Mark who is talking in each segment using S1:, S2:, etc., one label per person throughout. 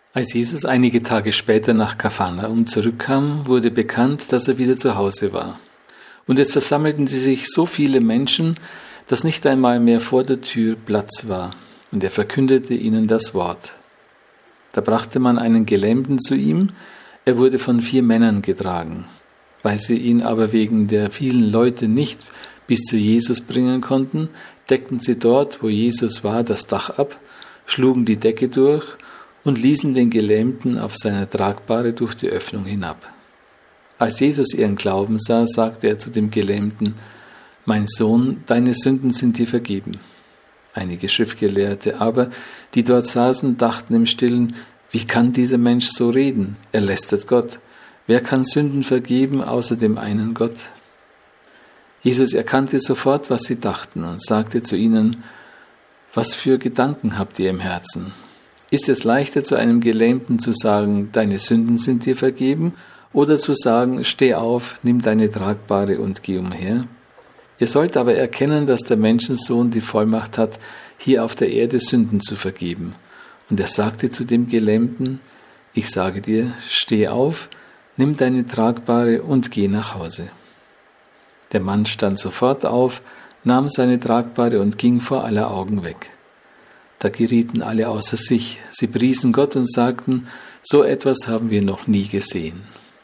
S1: Als Jesus einige Tage später nach Kapharnaum zurückkam, wurde bekannt, dass er wieder zu Hause war. Und es versammelten sich so viele Menschen, dass nicht einmal mehr vor der Tür Platz war. Und er verkündete ihnen das Wort. Da brachte man einen Gelähmten zu ihm. Er wurde von 4 Männern getragen. Weil sie ihn aber wegen der vielen Leute nicht bis zu Jesus bringen konnten, deckten sie dort, wo Jesus war, das Dach ab, schlugen die Decke durch und ließen den Gelähmten auf seiner Tragbahre durch die Öffnung hinab. Als Jesus ihren Glauben sah, sagte er zu dem Gelähmten: Mein Sohn, deine Sünden sind dir vergeben. Einige Schriftgelehrte aber, die dort saßen, dachten im Stillen: Wie kann dieser Mensch so reden? Er lästert Gott. Wer kann Sünden vergeben, außer dem einen Gott? Jesus erkannte sofort, was sie dachten, und sagte zu ihnen: Was für Gedanken habt ihr im Herzen? Ist es leichter, zu einem Gelähmten zu sagen, deine Sünden sind dir vergeben, oder zu sagen, steh auf, nimm deine Tragbahre und geh umher? Ihr sollt aber erkennen, dass der Menschensohn die Vollmacht hat, hier auf der Erde Sünden zu vergeben. Und er sagte zu dem Gelähmten: Ich sage dir, steh auf, nimm deine Tragbahre und geh nach Hause. Der Mann stand sofort auf, nahm seine Tragbahre und ging vor aller Augen weg. Da gerieten alle außer sich. Sie priesen Gott und sagten: So etwas haben wir noch nie gesehen.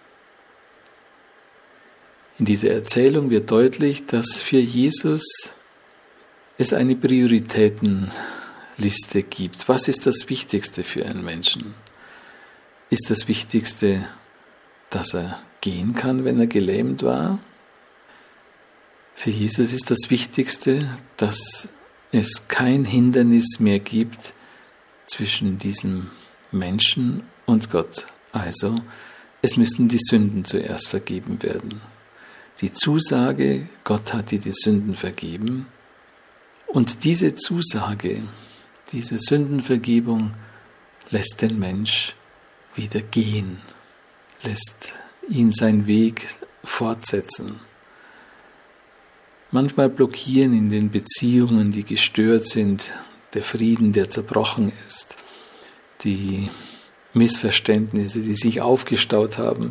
S1: In dieser Erzählung wird deutlich, dass für Jesus es eine Prioritätenliste gibt. Was ist das Wichtigste für einen Menschen? Ist das Wichtigste, dass er gehen kann, wenn er gelähmt war? Für Jesus ist das Wichtigste, dass es kein Hindernis mehr gibt zwischen diesem Menschen und Gott. Also, es müssen die Sünden zuerst vergeben werden. Die Zusage, Gott hat dir die Sünden vergeben. Und diese Zusage, diese Sündenvergebung lässt den Mensch wieder gehen, lässt ihn seinen Weg fortsetzen. Manchmal blockieren in den Beziehungen, die gestört sind, der Frieden, der zerbrochen ist, die Missverständnisse, die sich aufgestaut haben.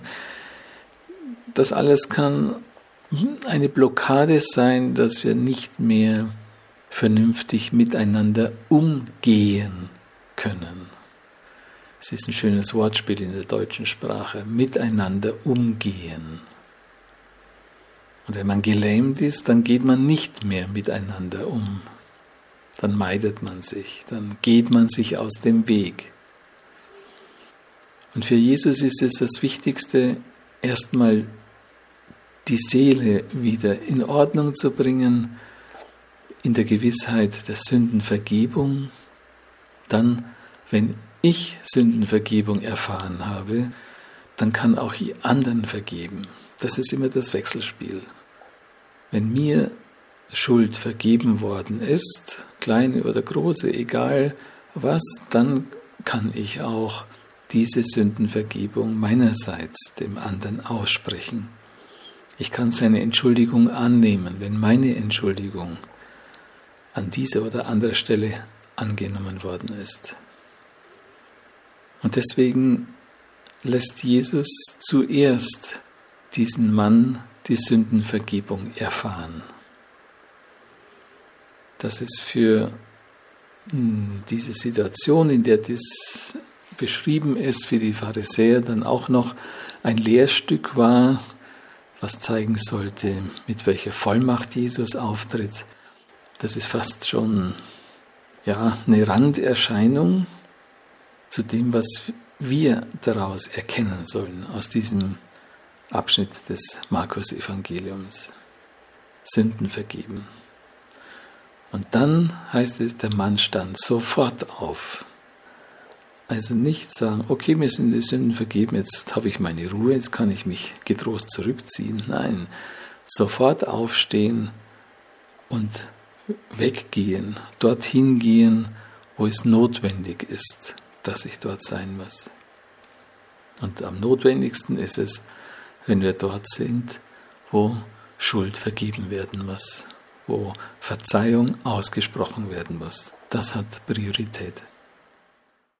S1: Das alles kann eine Blockade sein, dass wir nicht mehr vernünftig miteinander umgehen können. Es ist ein schönes Wortspiel in der deutschen Sprache, miteinander umgehen. Und wenn man gelähmt ist, dann geht man nicht mehr miteinander um. Dann meidet man sich, dann geht man sich aus dem Weg. Und für Jesus ist es das Wichtigste, erstmal die Seele wieder in Ordnung zu bringen, in der Gewissheit der Sündenvergebung. Dann, wenn ich Sündenvergebung erfahren habe, dann kann auch ich anderen vergeben. Das ist immer das Wechselspiel. Wenn mir Schuld vergeben worden ist, kleine oder große, egal was, dann kann ich auch diese Sündenvergebung meinerseits dem anderen aussprechen. Ich kann seine Entschuldigung annehmen, wenn meine Entschuldigung an dieser oder anderer Stelle angenommen worden ist. Und deswegen lässt Jesus zuerst diesen Mann die Sündenvergebung erfahren. Das ist für diese Situation, in der das beschrieben ist, für die Pharisäer dann auch noch ein Lehrstück war, was zeigen sollte, mit welcher Vollmacht Jesus auftritt. Das ist fast schon eine Randerscheinung zu dem, was wir daraus erkennen sollen, aus diesem Abschnitt des Markus-Evangeliums. Sünden vergeben. Und dann heißt es, der Mann stand sofort auf. Also nicht sagen, okay, mir sind die Sünden vergeben, jetzt habe ich meine Ruhe, jetzt kann ich mich getrost zurückziehen. Nein, sofort aufstehen und weggehen, dorthin gehen, wo es notwendig ist, dass ich dort sein muss. Und am notwendigsten ist es, wenn wir dort sind, wo Schuld vergeben werden muss, wo Verzeihung ausgesprochen werden muss. Das hat Priorität.